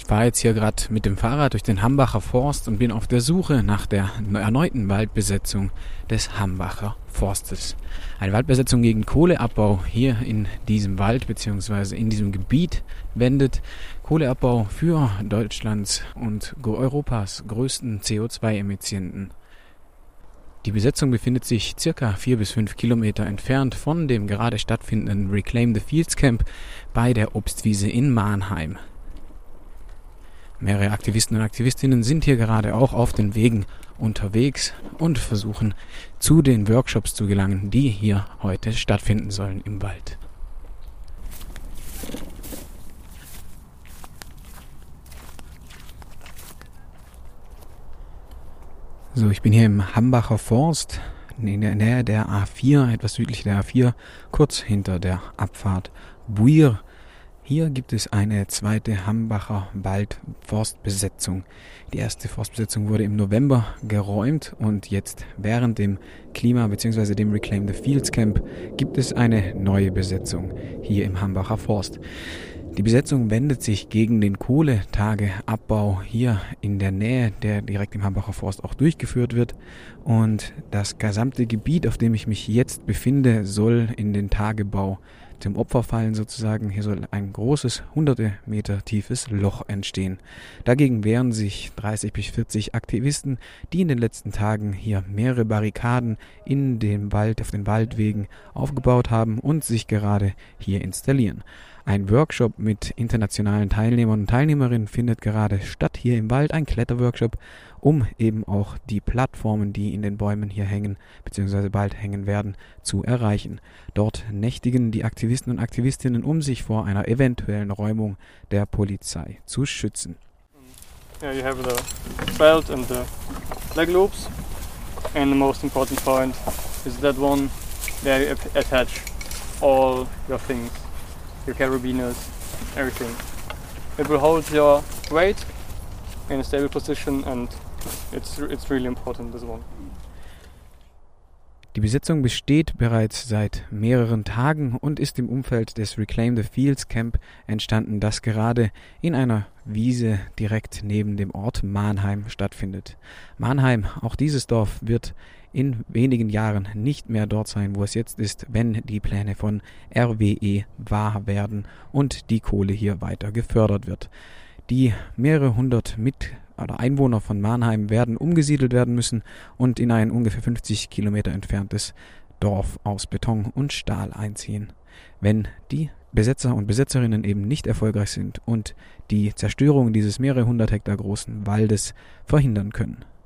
Ich fahre jetzt hier gerade mit dem Fahrrad durch den Hambacher Forst und bin auf der Suche nach der erneuten Waldbesetzung des Hambacher Forstes. Eine Waldbesetzung gegen Kohleabbau hier in diesem Wald bzw. in diesem Gebiet wendet. Kohleabbau für Deutschlands und Europas größten CO2-Emittenten. Die Besetzung befindet sich circa 4 bis 5 Kilometer entfernt von dem gerade stattfindenden Reclaim the Fields Camp bei der Obstwiese in Mannheim. Mehrere Aktivisten und Aktivistinnen sind hier gerade auch auf den Wegen unterwegs und versuchen zu den Workshops zu gelangen, die hier heute stattfinden sollen im Wald. So, ich bin hier im Hambacher Forst, in der Nähe der A4, etwas südlich der A4, kurz hinter der Abfahrt Buir. Hier gibt es eine zweite Hambacher Waldforstbesetzung. Die erste Forstbesetzung wurde im November geräumt und jetzt während dem Klima- bzw. dem Reclaim the Fields Camp gibt es eine neue Besetzung hier im Hambacher Forst. Die Besetzung wendet sich gegen den Kohletageabbau hier in der Nähe, der direkt im Hambacher Forst auch durchgeführt wird. Und das gesamte Gebiet, auf dem ich mich jetzt befinde, soll in den Tagebau zum Opfer fallen sozusagen. Hier soll ein großes, hunderte Meter tiefes Loch entstehen. Dagegen wehren sich 30 bis 40 Aktivisten, die in den letzten Tagen hier mehrere Barrikaden in dem Wald, auf den Waldwegen aufgebaut haben und sich gerade hier installieren. Ein Workshop mit internationalen Teilnehmern und Teilnehmerinnen findet gerade statt hier im Wald, ein Kletterworkshop, um eben auch die Plattformen, die in den Bäumen hier hängen, bzw. bald hängen werden, zu erreichen. Dort nächtigen die Aktivisten und Aktivistinnen, um sich vor einer eventuellen Räumung der Polizei zu schützen. Yeah, you have the belt and the leg loops, and the most important point is that one there you attach all your things. Your carabiners, everything. It will hold your weight in a stable position and it's really important, this one. Die Besetzung besteht bereits seit mehreren Tagen und ist im Umfeld des Reclaim the Fields Camp entstanden, das gerade in einer Wiese direkt neben dem Ort Mannheim stattfindet. Mannheim, auch dieses Dorf, wird in wenigen Jahren nicht mehr dort sein, wo es jetzt ist, wenn die Pläne von RWE wahr werden und die Kohle hier weiter gefördert wird. Die mehrere hundert Einwohner von Mannheim werden umgesiedelt werden müssen und in ein ungefähr 50 Kilometer entferntes Dorf aus Beton und Stahl einziehen, wenn die Besetzer und Besetzerinnen eben nicht erfolgreich sind und die Zerstörung dieses mehrere hundert Hektar großen Waldes verhindern können.